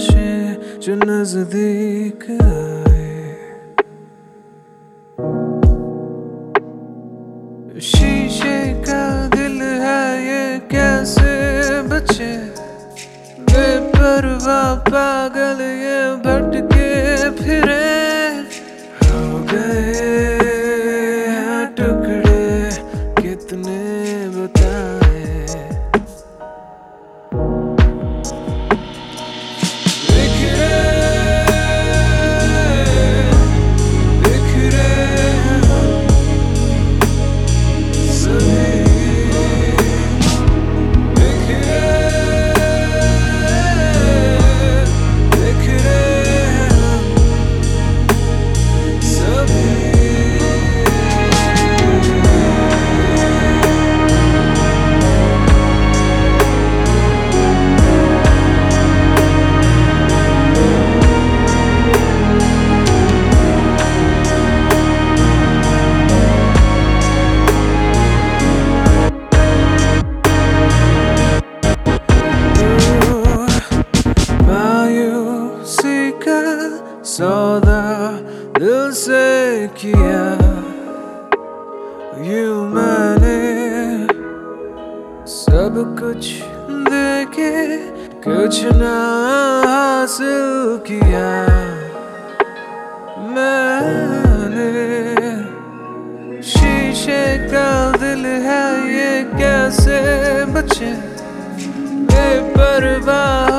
तमाशे जो नजदीक आए। शीशे का दिल है ये कैसे बचे, बेपरवाह पागल ये भटके फिरे। हो गए हैं टुकड़े कितने बताए, बिखरे बिखरे सभी, बिखरे बिखरे सभी। मायूसी का सौदा दिल से किया, यूं मैंने सब कुछ देके कुछ ना हासिल किया। मैंने शीशे का दिल है ये कैसे बचे, बेपरवाह